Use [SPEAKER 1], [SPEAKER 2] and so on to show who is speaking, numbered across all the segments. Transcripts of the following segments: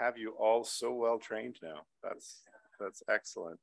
[SPEAKER 1] have you all so well trained now. That's excellent.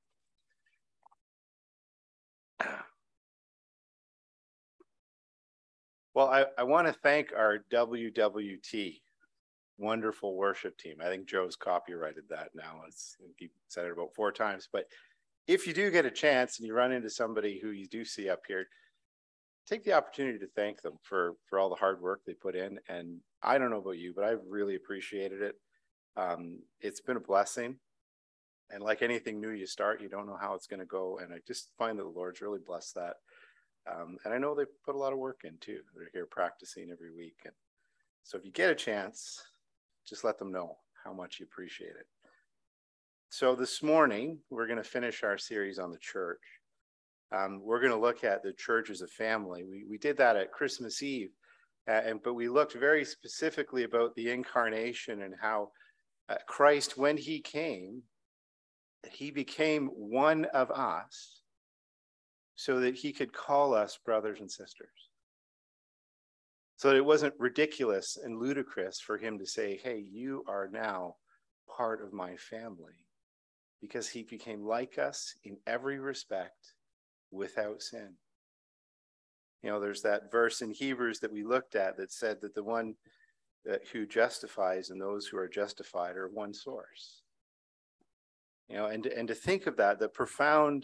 [SPEAKER 1] Well, I want to thank our WWT, wonderful worship team. I think Joe's copyrighted that now. He said it about 4 times. But if you do get a chance and you run into somebody who you do see up here, take the opportunity to thank them for all the hard work they put in. And I don't know about you, but I've really appreciated it. It's been a blessing. And like anything new you start, you don't know how it's going to go. And I just find that the Lord's really blessed that. And I know they put a lot of work in too. They're here practicing every week. And so if you get a chance, just let them know how much you appreciate it. So this morning, we're going to finish our series on the church. We're going to look at the church as a family. We did that at Christmas Eve, but we looked very specifically about the incarnation and how Christ, when he came, he became one of us so that he could call us brothers and sisters. So that it wasn't ridiculous and ludicrous for him to say, hey, you are now part of my family, because he became like us in every respect without sin. You know, there's that verse in Hebrews that we looked at that said that the one who justifies and those who are justified are one source. You know, and to think of that, the profound,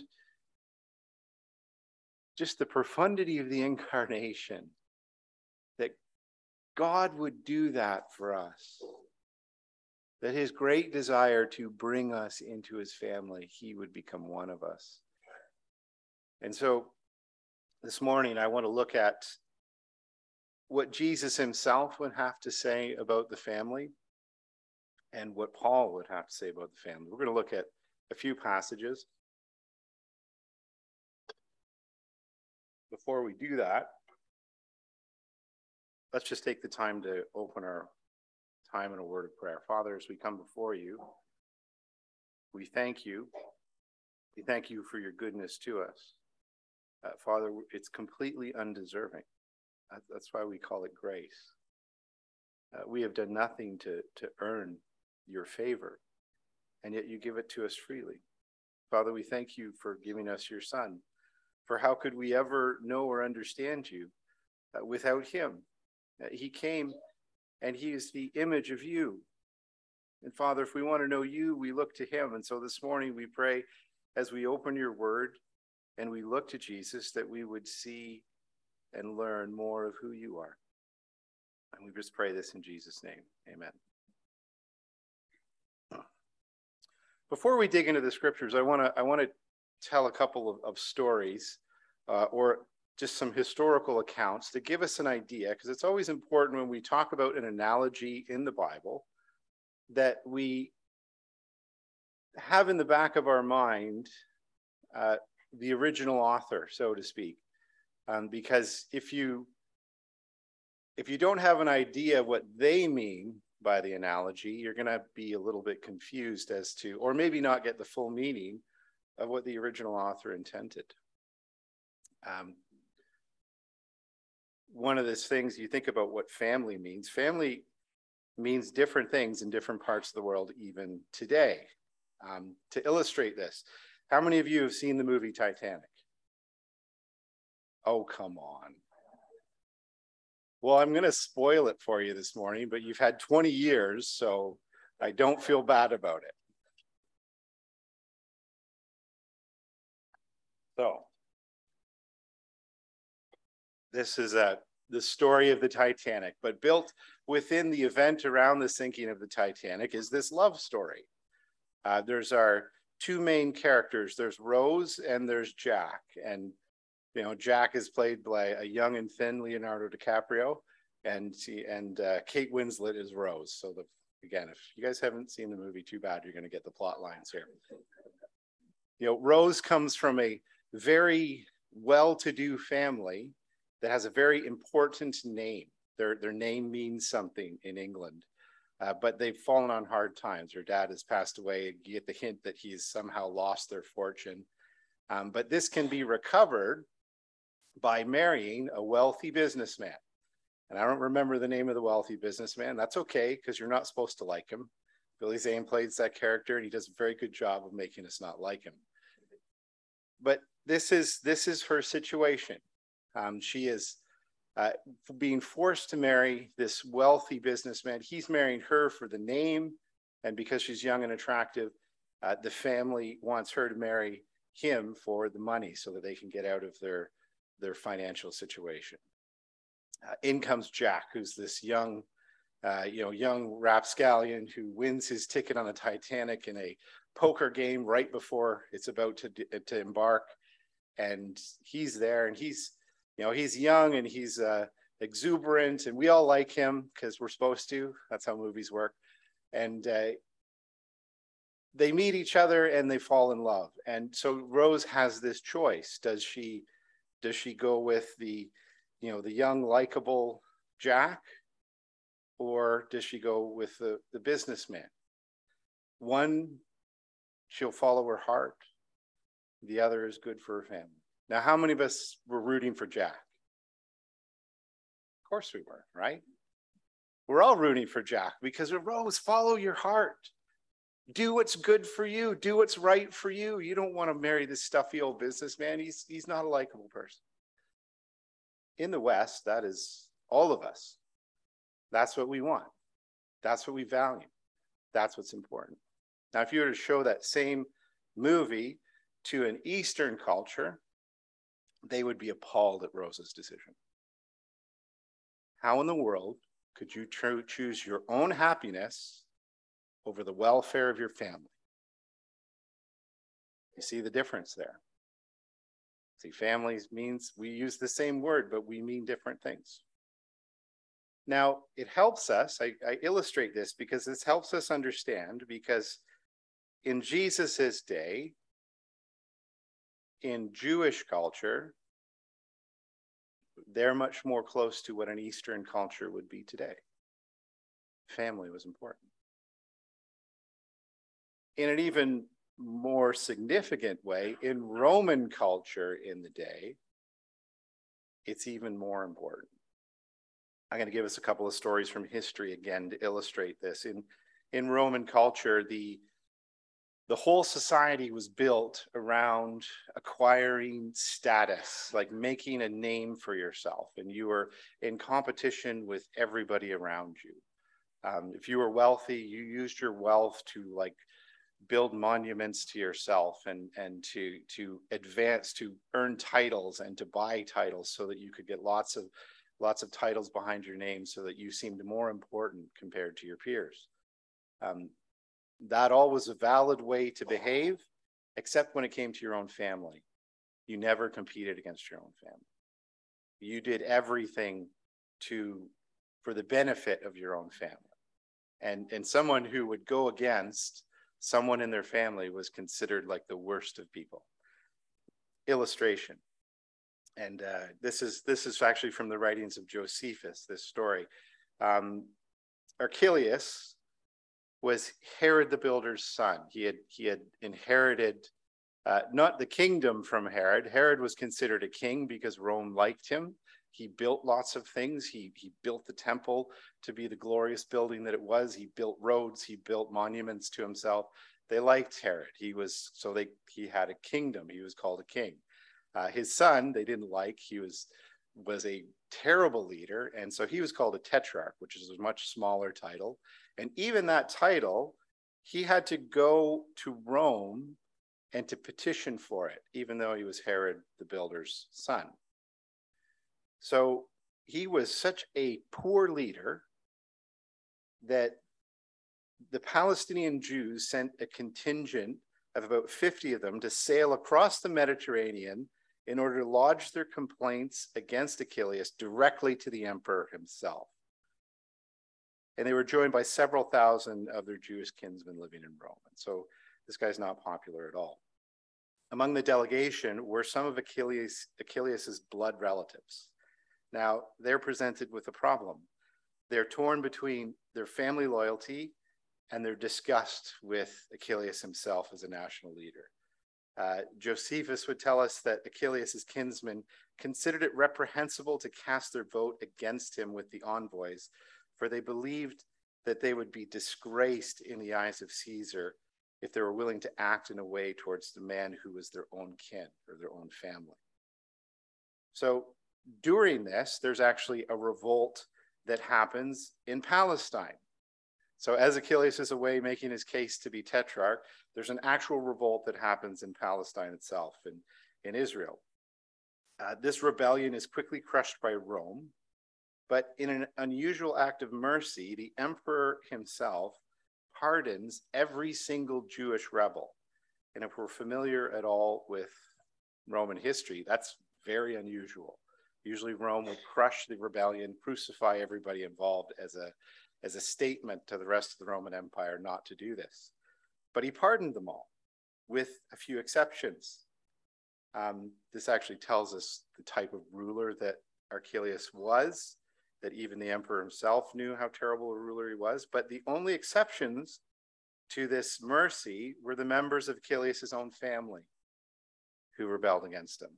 [SPEAKER 1] just the profundity of the incarnation, that God would do that for us, that his great desire to bring us into his family, he would become one of us. And so this morning, I want to look at what Jesus himself would have to say about the family and what Paul would have to say about the family. We're going to look at a few passages. Before we do that, let's just take the time to open our time in a word of prayer. Father, as we come before you, we thank you. We thank you for your goodness to us. Father, it's completely undeserving. That's why we call it grace. We have done nothing to earn your favor, and yet you give it to us freely. Father, we thank you for giving us your Son. For how could we ever know or understand you without him? He came and he is the image of you. And Father, if we want to know you, we look to him. And so this morning we pray, as we open your word and we look to Jesus, that we would see and learn more of who you are. And we just pray this in Jesus' name. Amen. Before we dig into the scriptures, I want to tell a couple of stories or just some historical accounts to give us an idea, because it's always important when we talk about an analogy in the Bible that we have in the back of our mind the original author, so to speak. Because if you don't have an idea what they mean by the analogy, you're going to be a little bit confused as to, or maybe not get the full meaning of what the original author intended. One of those things, you think about what family means. Family means different things in different parts of the world, even today. To illustrate this, how many of you have seen the movie Titanic? Oh, come on. Well, I'm going to spoil it for you this morning, but you've had 20 years, so I don't feel bad about it. So, this is the story of the Titanic, but built within the event around the sinking of the Titanic is this love story. There's our two main characters. There's Rose and there's Jack. And, you know, Jack is played by a young and thin Leonardo DiCaprio, and Kate Winslet is Rose. So again, if you guys haven't seen the movie, too bad, you're going to get the plot lines here. You know, Rose comes from a very well-to-do family that has a very important name. Their name means something in England, but they've fallen on hard times. Her dad has passed away. You get the hint that he's somehow lost their fortune. But this can be recovered by marrying a wealthy businessman. And I don't remember the name of the wealthy businessman. That's okay, because you're not supposed to like him. Billy Zane plays that character, and he does a very good job of making us not like him. But this is her situation. She is being forced to marry this wealthy businessman. He's marrying her for the name, and because she's young and attractive, the family wants her to marry him for the money so that they can get out of their financial situation. In comes Jack, who's this young rapscallion who wins his ticket on the Titanic in a poker game right before it's about to embark. And he's there, and he's young, and he's exuberant, and we all like him because we're supposed to. That's how movies work. And they meet each other and they fall in love. And so Rose has this choice. Does she go with the young, likable Jack, or does she go with the businessman? One, she'll follow her heart. The other is good for her family. Now, how many of us were rooting for Jack? Of course we were, right? We're all rooting for Jack because Rose, follow your heart. Do what's good for you. Do what's right for you. You don't want to marry this stuffy old businessman. He's not a likable person. In the West, that is all of us. That's what we want. That's what we value. That's what's important. Now, if you were to show that same movie to an Eastern culture, they would be appalled at Rose's decision. How in the world could you choose your own happiness over the welfare of your family? You see the difference there. See, families means we use the same word, but we mean different things. Now, it helps us, I illustrate this because this helps us understand, because in Jesus's day, in Jewish culture, they're much more close to what an Eastern culture would be today. Family was important. In an even more significant way, in Roman culture in the day, it's even more important. I'm going to give us a couple of stories from history again to illustrate this. In Roman culture, the whole society was built around acquiring status, like making a name for yourself, and you were in competition with everybody around you. If you were wealthy, you used your wealth to build monuments to yourself and to advance, to earn titles and to buy titles so that you could get lots of titles behind your name so that you seemed more important compared to your peers. That all was a valid way to behave, except when it came to your own family. You never competed against your own family. You did everything for the benefit of your own family. And someone who would go against someone in their family was considered like the worst of people. Illustration. And this is actually from the writings of Josephus, this story. Archelaus was Herod the Builder's son. He had inherited not the kingdom from Herod. Herod was considered a king because Rome liked him. He built lots of things. He built the temple to be the glorious building that it was. He built roads. He built monuments to himself. They liked Herod. He had a kingdom. He was called a king. His son, they didn't like. He was a terrible leader, and so he was called a tetrarch, which is a much smaller title. And even that title, he had to go to Rome and to petition for it, even though he was Herod the Builder's son. So he was such a poor leader that the Palestinian Jews sent a contingent of about 50 of them to sail across the Mediterranean in order to lodge their complaints against Archelaus directly to the emperor himself. And they were joined by several thousand of their Jewish kinsmen living in Rome. And so this guy's not popular at all. Among the delegation were some of Archelaus's blood relatives. Now, they're presented with a problem. They're torn between their family loyalty and their disgust with Archelaus himself as a national leader. Josephus would tell us that Archelaus's kinsmen considered it reprehensible to cast their vote against him with the envoys, for they believed that they would be disgraced in the eyes of Caesar if they were willing to act in a way towards the man who was their own kin or their own family. So during this, there's actually a revolt that happens in Palestine. So as Achilles is away making his case to be tetrarch, there's an actual revolt that happens in Palestine itself, in Israel. This rebellion is quickly crushed by Rome, but in an unusual act of mercy, the emperor himself pardons every single Jewish rebel. And if we're familiar at all with Roman history, that's very unusual. Usually Rome would crush the rebellion, crucify everybody involved as a statement to the rest of the Roman Empire not to do this. But he pardoned them all, with a few exceptions. This actually tells us the type of ruler that Archelaus was, that even the emperor himself knew how terrible a ruler he was. But the only exceptions to this mercy were the members of Achilles' own family who rebelled against him.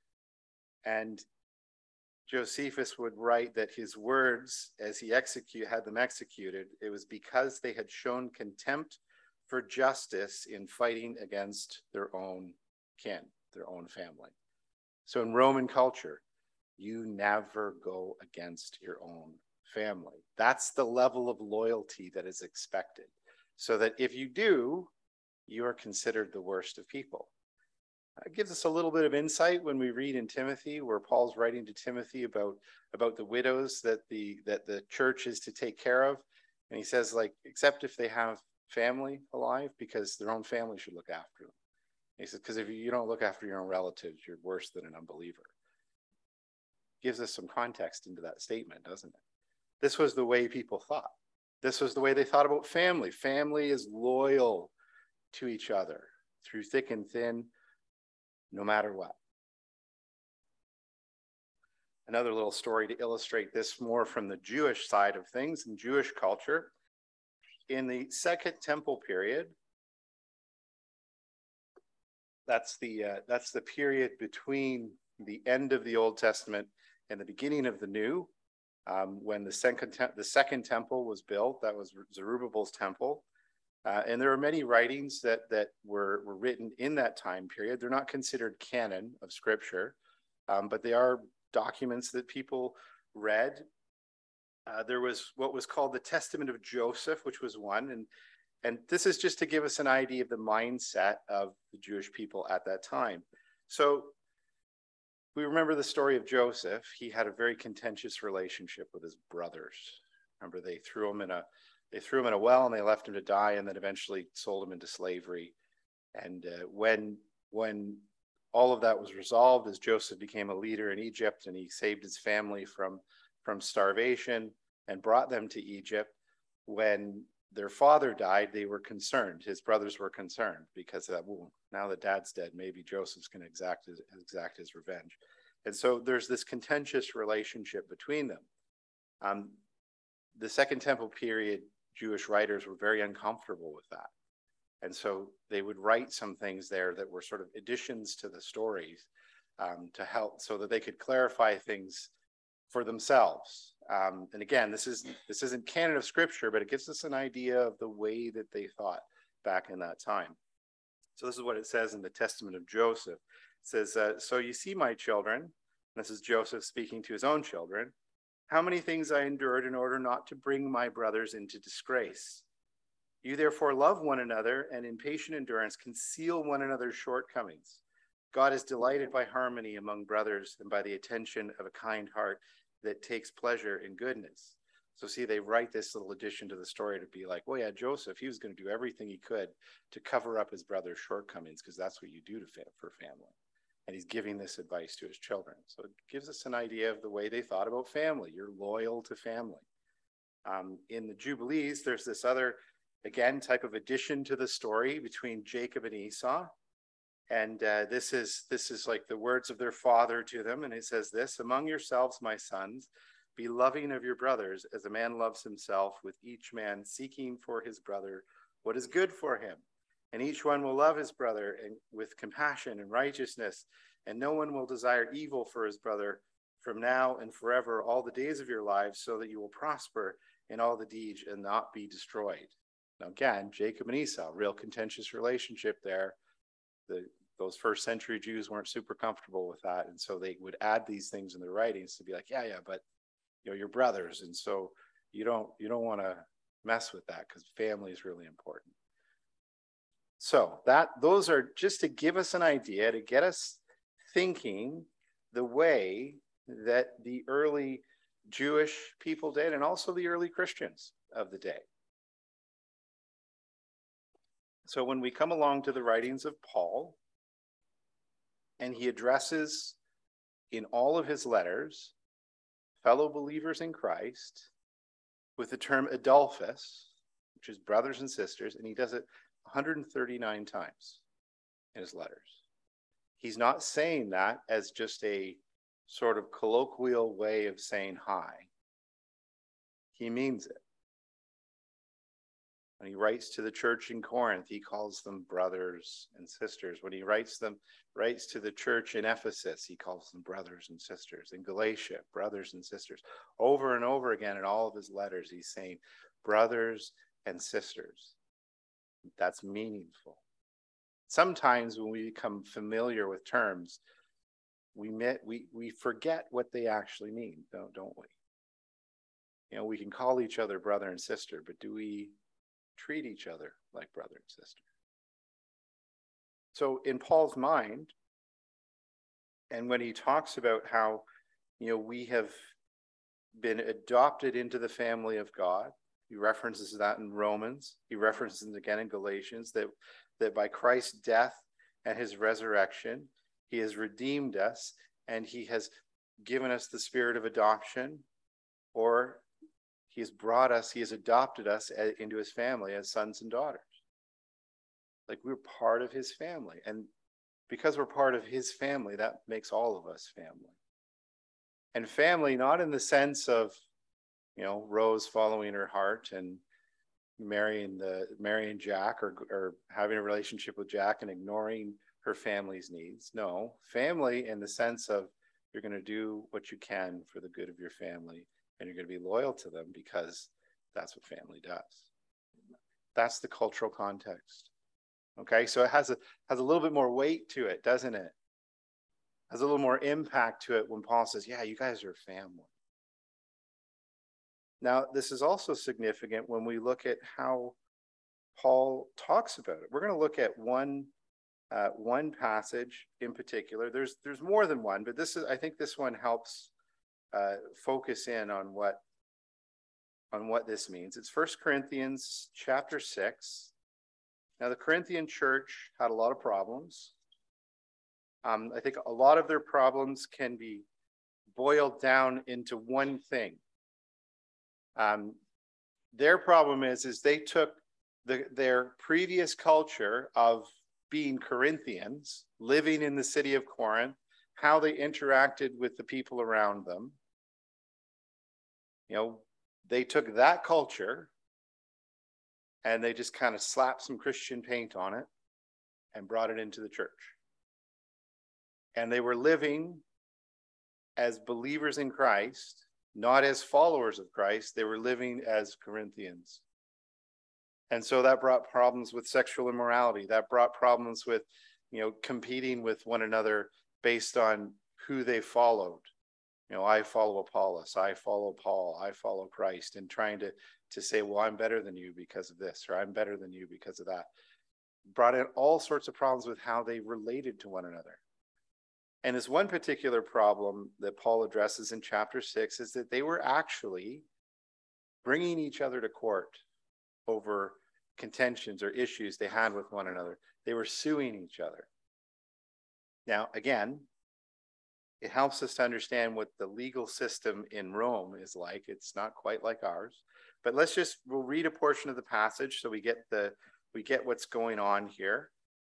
[SPEAKER 1] And Josephus would write that his words, as he had them executed, it was because they had shown contempt for justice in fighting against their own kin, their own family. So in Roman culture, you never go against your own family. That's the level of loyalty that is expected. So that if you do, you are considered the worst of people. It gives us a little bit of insight when we read in Timothy, where Paul's writing to Timothy about the widows that the church is to take care of. And he says, like, except if they have family alive, because their own family should look after them. And he says, because if you don't look after your own relatives, you're worse than an unbeliever. Gives us some context into that statement, doesn't it? This was the way people thought. This was the way they thought about family. Family is loyal to each other through thick and thin, no matter what. Another little story to illustrate this more from the Jewish side of things and Jewish culture. In the Second Temple period, that's the period between the end of the Old Testament and the beginning of the New, when the second temple was built. That was Zerubbabel's temple. And there are many writings that were written in that time period. They're not considered canon of Scripture, but they are documents that people read. There was what was called the Testament of Joseph, which was one. And this is just to give us an idea of the mindset of the Jewish people at that time. So we remember the story of Joseph. He had a very contentious relationship with his brothers. Remember, they threw him in a well and they left him to die, and then eventually sold him into slavery. And when all of that was resolved, as Joseph became a leader in Egypt and he saved his family from starvation and brought them to Egypt, when their father died, they were concerned. His brothers were concerned because of that. Well, now that dad's dead, maybe Joseph's going to exact his revenge. And so there's this contentious relationship between them. The Second Temple period, Jewish writers were very uncomfortable with that. And so they would write some things there that were sort of additions to the stories to help, so that they could clarify things for themselves. And again, this isn't canon of Scripture, but it gives us an idea of the way that they thought back in that time. So this is what it says in the Testament of Joseph. It says, so you see, my children, this is Joseph speaking to his own children, how many things I endured in order not to bring my brothers into disgrace. You therefore love one another, and in patient endurance conceal one another's shortcomings. God is delighted by harmony among brothers and by the attention of a kind heart that takes pleasure in goodness. So see, they write this little addition to the story to be like, well, yeah, Joseph, he was going to do everything he could to cover up his brother's shortcomings, because that's what you do for family. And he's giving this advice to his children. So it gives us an idea of the way they thought about family. You're loyal to family. In the Jubilees, there's this other, again, type of addition to the story between Jacob and Esau. And this is like the words of their father to them. And it says this: among yourselves, my sons, be loving of your brothers as a man loves himself, with each man seeking for his brother what is good for him. And each one will love his brother and with compassion and righteousness, and no one will desire evil for his brother from now and forever, all the days of your lives, so that you will prosper in all the deeds and not be destroyed. Now again, Jacob and Esau, real contentious relationship there. Those first century Jews weren't super comfortable with that. And so they would add these things in their writings to be like, yeah, but you're brothers. And so you don't want to mess with that because family is really important. So those are just to give us an idea, to get us thinking the way that the early Jewish people did, and also the early Christians of the day. So when we come along to the writings of Paul, and he addresses in all of his letters fellow believers in Christ with the term Adelphos, which is brothers and sisters, and he does it 139 times in his letters. He's not saying that as just a sort of colloquial way of saying hi. He means it. When he writes to the church in Corinth, he calls them brothers and sisters. When he writes to the church in Ephesus, he calls them brothers and sisters. In Galatia, brothers and sisters. Over and over again in all of his letters, he's saying brothers and sisters. That's meaningful. Sometimes when we become familiar with terms, we forget what they actually mean, don't we? We can call each other brother and sister, but do we treat each other like brother and sister? So in Paul's mind, and when he talks about how, we have been adopted into the family of God, he references that in Romans, he references it again in Galatians, that by Christ's death and his resurrection, he has redeemed us and he has given us the spirit of adoption, or he has adopted us into his family as sons and daughters. Like we're part of his family. And because we're part of his family, that makes all of us family. And family, not in the sense of, Rose following her heart and marrying Jack or having a relationship with Jack and ignoring her family's needs. No, family in the sense of you're going to do what you can for the good of your family. And you're going to be loyal to them because that's what family does. That's the cultural context. Okay, so it has a little bit more weight to it, doesn't it? Has a little more impact to it when Paul says, yeah, you guys are family. Now, this is also significant when we look at how Paul talks about it. We're going to look at one passage in particular. There's more than one, but I think this one helps focus in on what this means. It's 1 Corinthians chapter 6. Now, the Corinthian church had a lot of problems. I think a lot of their problems can be boiled down into one thing. Their problem is they took their previous culture of being Corinthians, living in the city of Corinth, how they interacted with the people around them. They took that culture and they just kind of slapped some Christian paint on it and brought it into the church. And they were living as believers in Christ, not as followers of Christ. They were living as Corinthians. And so that brought problems with sexual immorality. That brought problems with, competing with one another based on who they followed. I follow Apollos, I follow Paul, I follow Christ, and trying to say, well, I'm better than you because of this, or I'm better than you because of that. Brought in all sorts of problems with how they related to one another. And this one particular problem that Paul addresses in chapter 6 is that they were actually bringing each other to court over contentions or issues they had with one another. They were suing each other. Now, again, it helps us to understand what the legal system in Rome is like. It's not quite like ours. But we'll read a portion of the passage so we get what's going on here.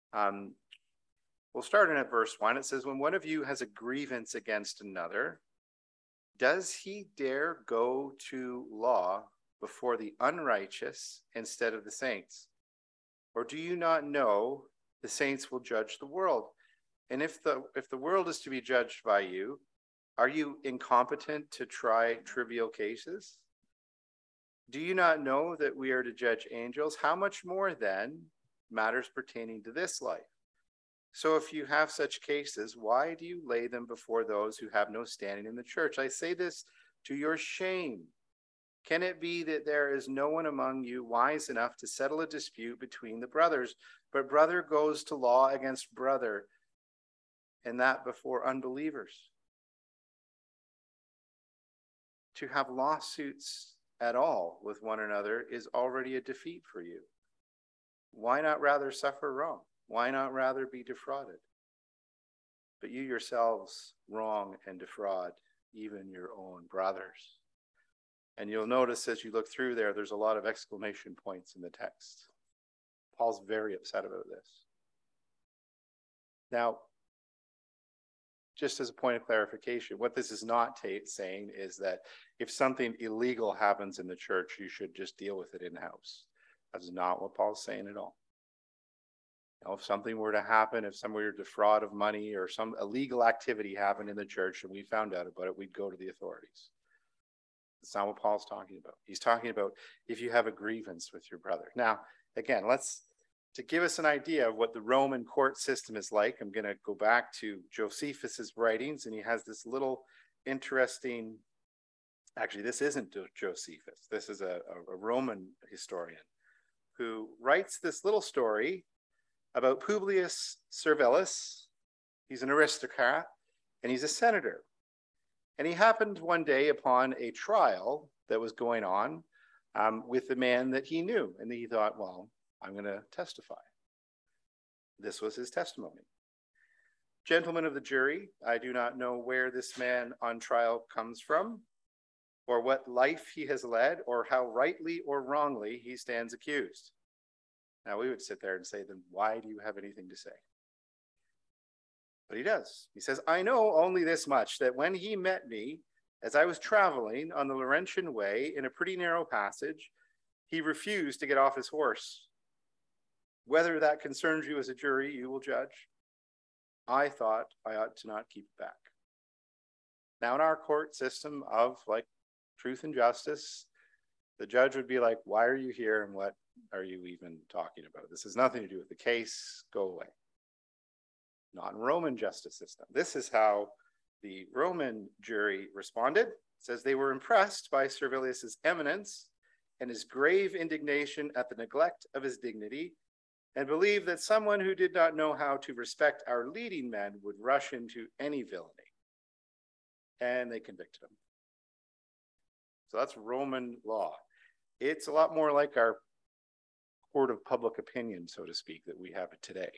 [SPEAKER 1] We'll start in at verse 1. It says, when one of you has a grievance against another, does he dare go to law before the unrighteous instead of the saints? Or do you not know the saints will judge the world? And if the world is to be judged by you, are you incompetent to try trivial cases? Do you not know that we are to judge angels? How much more then matters pertaining to this life? So if you have such cases, why do you lay them before those who have no standing in the church? I say this to your shame. Can it be that there is no one among you wise enough to settle a dispute between the brothers, but brother goes to law against brother, and that before unbelievers? To have lawsuits at all with one another is already a defeat for you. Why not rather suffer wrong? Why not rather be defrauded? But you yourselves wrong and defraud even your own brothers. And you'll notice as you look through there, there's a lot of exclamation points in the text. Paul's very upset about this. Now, just as a point of clarification, what this is not saying is that if something illegal happens in the church, you should just deal with it in-house. That's not what Paul's saying at all. Now, if something were to happen, if somebody were to defraud of money or some illegal activity happened in the church and we found out about it, we'd go to the authorities. That's not what Paul's talking about. He's talking about if you have a grievance with your brother. Now, again, to give us an idea of what the Roman court system is like, I'm going to go back to Josephus's writings, and he has this little interesting, actually, this isn't Josephus. This is a Roman historian who writes this little story about Publius Servilius. He's an aristocrat, and he's a senator. And he happened one day upon a trial that was going on with a man that he knew. And he thought, well, I'm going to testify. This was his testimony. Gentlemen of the jury, I do not know where this man on trial comes from, or what life he has led, or how rightly or wrongly he stands accused. Now, we would sit there and say, then why do you have anything to say? But he does. He says, I know only this much, that when he met me, as I was traveling on the Laurentian Way in a pretty narrow passage, he refused to get off his horse. Whether that concerns you as a jury, you will judge. I thought I ought to not keep it back. Now, in our court system of like truth and justice, the judge would be like, why are you here and what are you even talking about? This has nothing to do with the case. Go away. Not in Roman justice system. This is how the Roman jury responded. It says they were impressed by Servilius's eminence and his grave indignation at the neglect of his dignity, and believed that someone who did not know how to respect our leading men would rush into any villainy. And they convicted him. So that's Roman law. It's a lot more like our court of public opinion, so to speak, that we have today.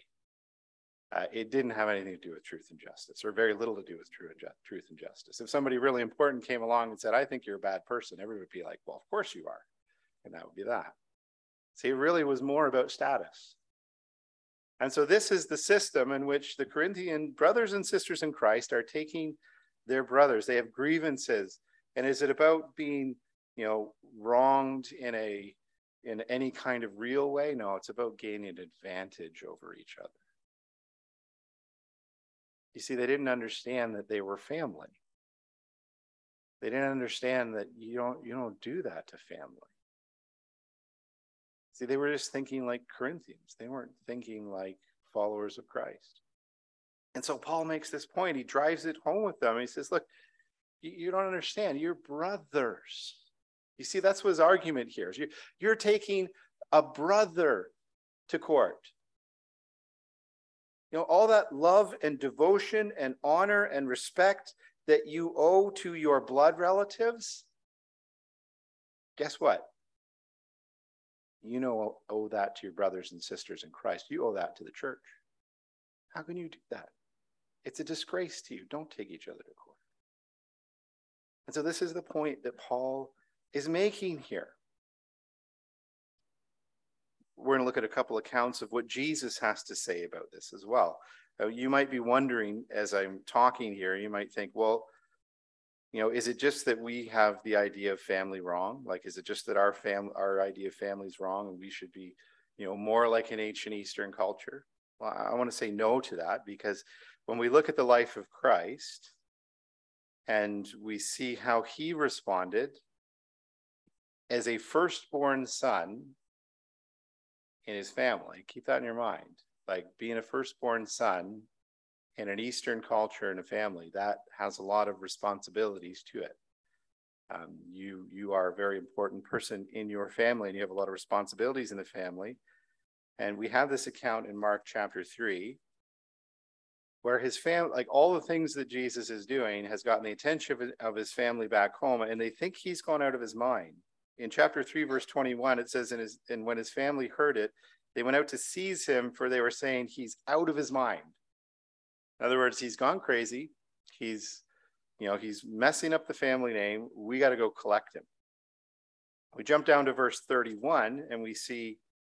[SPEAKER 1] It didn't have anything to do with truth and justice, or very little to do with truth and justice. If somebody really important came along and said, I think you're a bad person, everyone would be like, well, of course you are. And that would be that. See, it really was more about status. And so this is the system in which the Corinthian brothers and sisters in Christ are taking their brothers. They have grievances. And is it about being, wronged in any kind of real way? No, it's about gaining an advantage over each other. You see, they didn't understand that they were family. They didn't understand that you don't do that to family. See, they were just thinking like Corinthians. They weren't thinking like followers of Christ. And so Paul makes this point. He drives it home with them. He says, look, you don't understand. You're brothers. You see, that's what his argument here is. You're taking a brother to court. All that love and devotion and honor and respect that you owe to your blood relatives, guess what? You owe that to your brothers and sisters in Christ. You owe that to the church. How can you do that? It's a disgrace to you. Don't take each other to court. And so this is the point that Paul is making here. We're going to look at a couple accounts of what Jesus has to say about this as well. You might be wondering, as I'm talking here, you might think, well, is it just that we have the idea of family wrong? Like, is it just that our idea of family is wrong and we should be, more like an ancient Eastern culture? Well, I want to say no to that, because when we look at the life of Christ and we see how he responded, as a firstborn son in his family. Keep that in your mind. Like being a firstborn son in an Eastern culture and a family, that has a lot of responsibilities to it. You are a very important person in your family, and you have a lot of responsibilities in the family. And we have this account in Mark chapter 3, where his family, like all the things that Jesus is doing, has gotten the attention of his family back home, and they think he's gone out of his mind. In chapter 3, verse 21, it says, and when his family heard it, they went out to seize him, for they were saying he's out of his mind. In other words, he's gone crazy. He's messing up the family name. We got to go collect him. We jump down to verse 31 and we see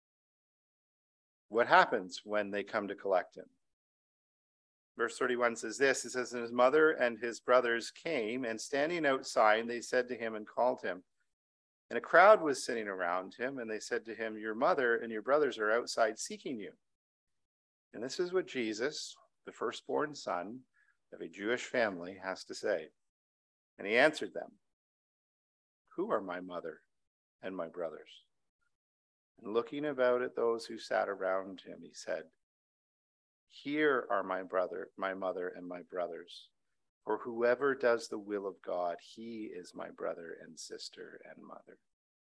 [SPEAKER 1] what happens when they come to collect him. Verse 31 says this, it says, and his mother and his brothers came, and standing outside, they said to him and called him. And a crowd was sitting around him, and they said to him, your mother and your brothers are outside seeking you. And this is what Jesus, the firstborn son of a Jewish family, has to say. And he answered them, who are my mother and my brothers? And looking about at those who sat around him, he said, here are my mother and my brothers. For whoever does the will of God, he is my brother and sister and mother.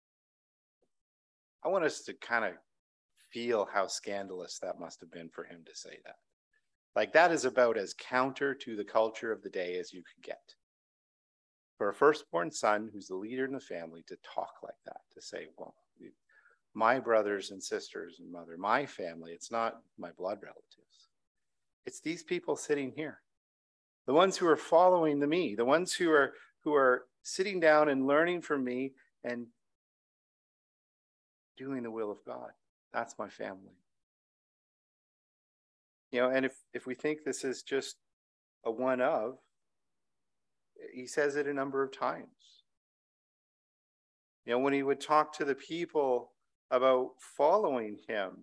[SPEAKER 1] I want us to kind of feel how scandalous that must have been for him to say that. Like, that is about as counter to the culture of the day as you could get. For a firstborn son who's the leader in the family to talk like that, to say, well, my brothers and sisters and mother, my family, it's not my blood relatives. It's these people sitting here. The ones who are following me, the ones who are sitting down and learning from me and doing the will of God. That's my family. And if we think this is just a one of, he says it a number of times. When he would talk to the people about following him,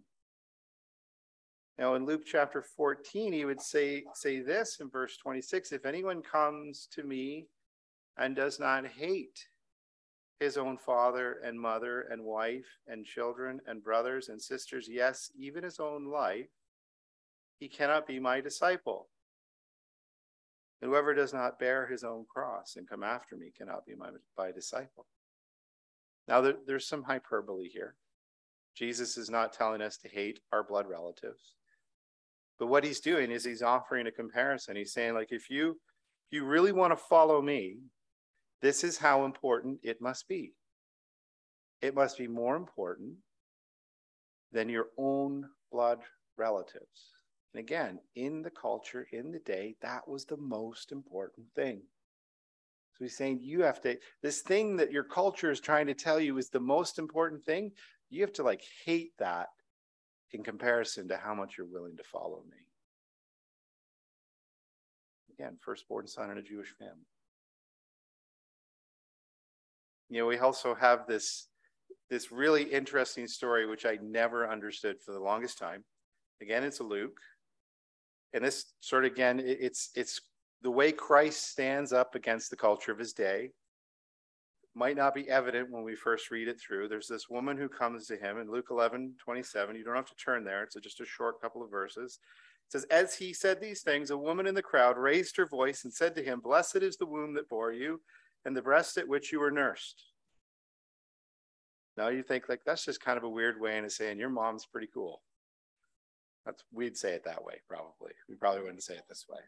[SPEAKER 1] in Luke chapter 14, he would say this in verse 26, if anyone comes to me and does not hate his own father and mother and wife and children and brothers and sisters, yes, even his own life, he cannot be my disciple. Whoever does not bear his own cross and come after me cannot be my disciple. Now, there's some hyperbole here. Jesus is not telling us to hate our blood relatives. But what he's doing is he's offering a comparison. He's saying, like, if you really want to follow me, this is how important it must be. It must be more important than your own blood relatives. And again, in the culture, in the day, that was the most important thing. So he's saying this thing that your culture is trying to tell you is the most important thing, you have to hate that in comparison to how much you're willing to follow me. Again, firstborn son in a Jewish family. We also have this really interesting story, which I never understood for the longest time. Again, it's Luke. And this sort of, again, it's the way Christ stands up against the culture of his day. Might not be evident when we first read it through. There's this woman who comes to him in Luke 11:27. You don't have to turn there. It's just a short couple of verses. It says, as he said these things, a woman in the crowd raised her voice and said to him, blessed is the womb that bore you and the breast at which you were nursed. Now you think, that's just kind of a weird way of saying your mom's pretty cool. We'd say it that way, probably. We probably wouldn't say it this way.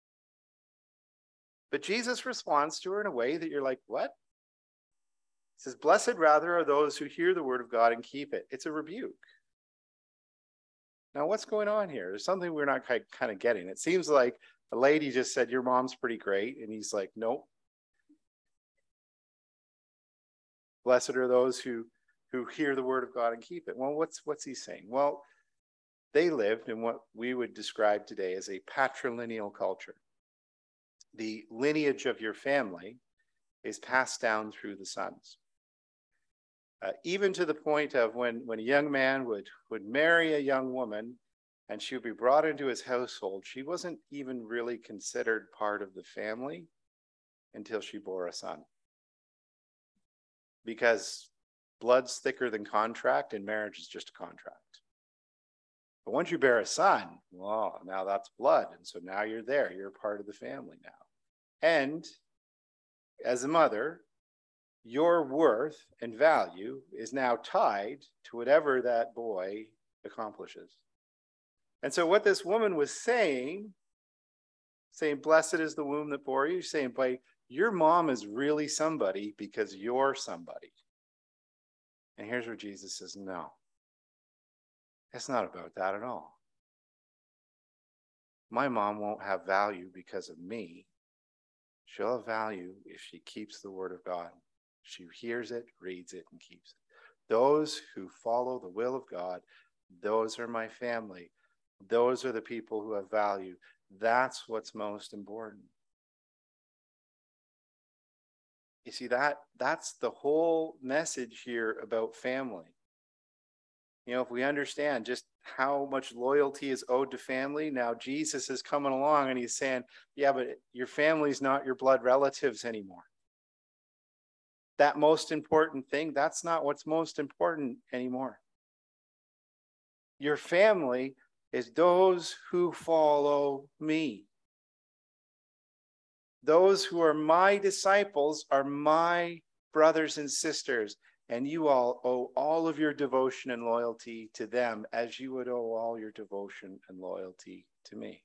[SPEAKER 1] But Jesus responds to her in a way that you're like, what? He says, blessed rather are those who hear the word of God and keep it. It's a rebuke. Now, what's going on here? There's something we're not kind of getting. It seems like a lady just said, your mom's pretty great. And he's like, nope. Blessed are those who hear the word of God and keep it. Well, what's he saying? Well, they lived in what we would describe today as a patrilineal culture. The lineage of your family is passed down through the sons. Even to the point of when a young man would marry a young woman and she would be brought into his household, she wasn't even really considered part of the family until she bore a son. Because blood's thicker than contract, and marriage is just a contract. But once you bear a son, well, now that's blood. And so now you're there. You're part of the family now. And as a mother, your worth and value is now tied to whatever that boy accomplishes. And so what this woman was saying, blessed is the womb that bore you, saying, by your mom is really somebody because you're somebody. And here's where Jesus says, no, it's not about that at all. My mom won't have value because of me. She'll have value if she keeps the word of God. She hears it, reads it, and keeps it. Those who follow the will of God, those are my family. Those are the people who have value. That's what's most important. You see, that's the whole message here about family. You know, if we understand just how much loyalty is owed to family, now Jesus is coming along and he's saying, yeah, but your family's not your blood relatives anymore. That most important thing, that's not what's most important anymore. Your family is those who follow me. Those who are my disciples are my brothers and sisters, and you all owe all of your devotion and loyalty to them as you would owe all your devotion and loyalty to me.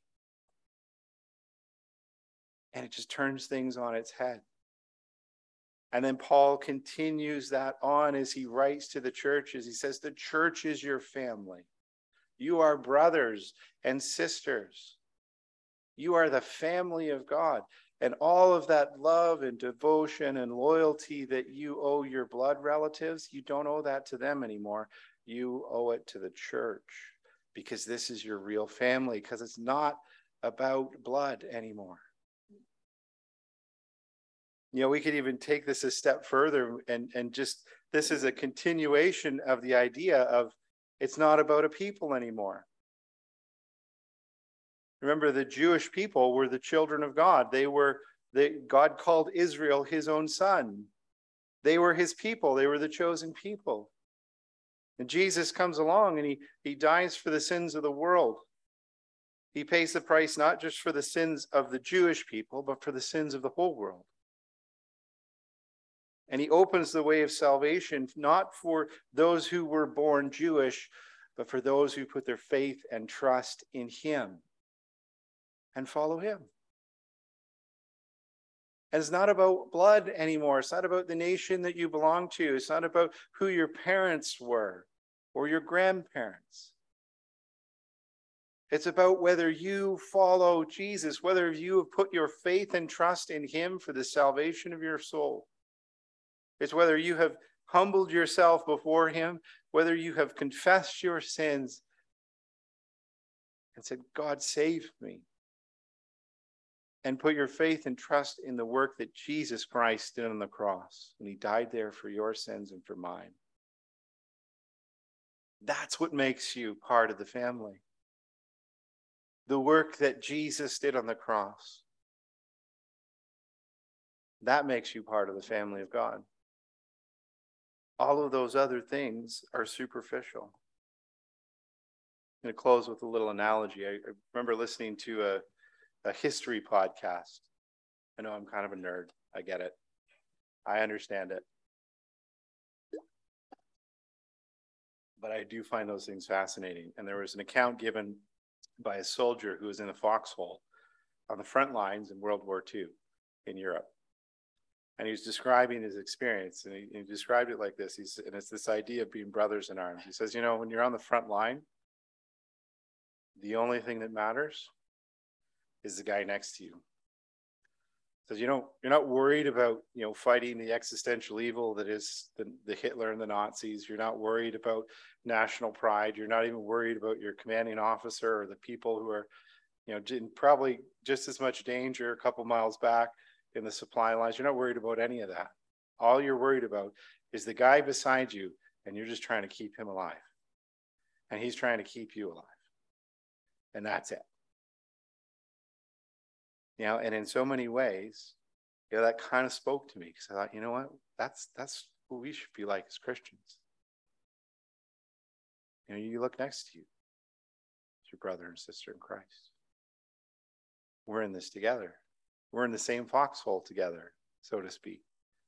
[SPEAKER 1] And it just turns things on its head. And then Paul continues that on as he writes to the churches. He says, the church is your family. You are brothers and sisters. You are the family of God. And all of that love and devotion and loyalty that you owe your blood relatives, you don't owe that to them anymore. You owe it to the church, because this is your real family, because it's not about blood anymore. You know, we could even take this a step further and just, this is a continuation of the idea of it's not about a people anymore. Remember, the Jewish people were the children of God. God called Israel his own son. They were his people. They were the chosen people. And Jesus comes along and he dies for the sins of the world. He pays the price not just for the sins of the Jewish people, but for the sins of the whole world. And he opens the way of salvation, not for those who were born Jewish, but for those who put their faith and trust in him and follow him. And it's not about blood anymore. It's not about the nation that you belong to. It's not about who your parents were or your grandparents. It's about whether you follow Jesus, whether you have put your faith and trust in him for the salvation of your soul. It's whether you have humbled yourself before him, whether you have confessed your sins and said, God, save me. And put your faith and trust in the work that Jesus Christ did on the cross. And he died there for your sins and for mine. That's what makes you part of the family. The work that Jesus did on the cross. That makes you part of the family of God. All of those other things are superficial. I'm going to close with a little analogy. I remember listening to a history podcast. I know I'm kind of a nerd. I get it. I understand it. But I do find those things fascinating. And there was an account given by a soldier who was in a foxhole on the front lines in World War II in Europe. And he was describing his experience. And he described it like this. And it's this idea of being brothers in arms. He says, you know, when you're on the front line, the only thing that matters is the guy next to you. So you're not worried about, fighting the existential evil that is the Hitler and the Nazis. You're not worried about national pride. You're not even worried about your commanding officer or the people who are, in probably just as much danger a couple miles back in the supply lines. You're not worried about any of that. All you're worried about is the guy beside you, and you're just trying to keep him alive. And he's trying to keep you alive. And that's it. And in so many ways, that kind of spoke to me, because I thought, you know what, that's who we should be like as Christians. You know, you look next to you. It's your brother and sister in Christ. We're in this together. We're in the same foxhole together, so to speak.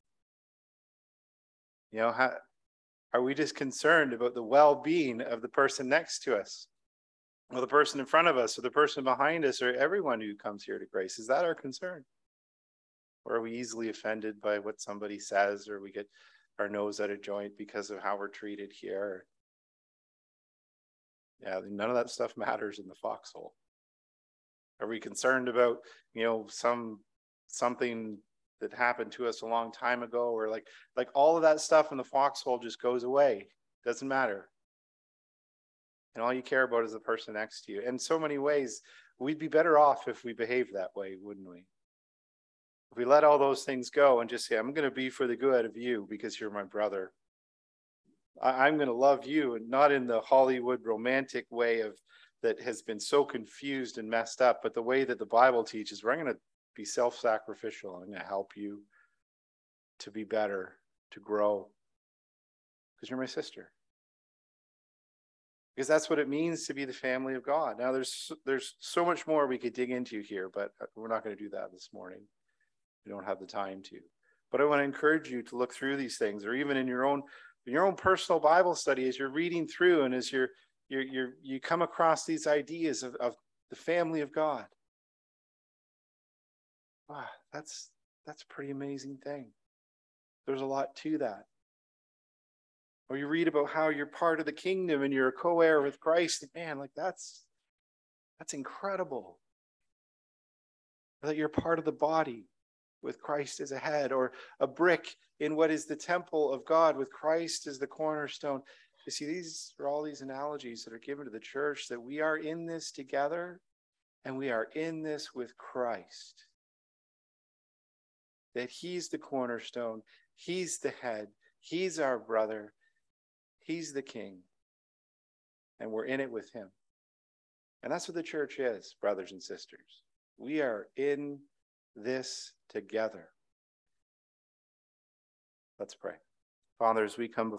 [SPEAKER 1] You know, how are we just concerned about the well-being of the person next to us, or the person in front of us, or the person behind us, or everyone who comes here to Grace? Is that our concern? Or are we easily offended by what somebody says, or we get our nose out of joint because of how we're treated here? Yeah, none of that stuff matters in the foxhole. Are we concerned about, you know, something that happened to us a long time ago, or like all of that stuff in the foxhole just goes away? Doesn't matter. And all you care about is the person next to you. In so many ways, we'd be better off if we behaved that way, wouldn't we? If we let all those things go and just say, I'm going to be for the good of you because you're my brother. I'm going to love you, and not in the Hollywood romantic way of that has been so confused and messed up, but the way that the Bible teaches, where I'm going to be self-sacrificial. I'm going to help you to be better, to grow, because you're my sister. Because that's what it means to be the family of God. Now, there's so much more we could dig into here, but we're not going to do that this morning. We don't have the time to. But I want to encourage you to look through these things, or even in your own personal Bible study, as you're reading through and as you come across these ideas of the family of God. Wow, that's a pretty amazing thing. There's a lot to that. Or you read about how you're part of the kingdom and you're a co-heir with Christ. Man, like that's incredible. That you're part of the body with Christ as a head, or a brick in what is the temple of God with Christ as the cornerstone. You see, these are all these analogies that are given to the church, that we are in this together and we are in this with Christ. That he's the cornerstone, he's the head, he's our brother, he's the king, and we're in it with him. And that's what the church is, brothers and sisters. We are in this together. Let's pray. Father, as we come before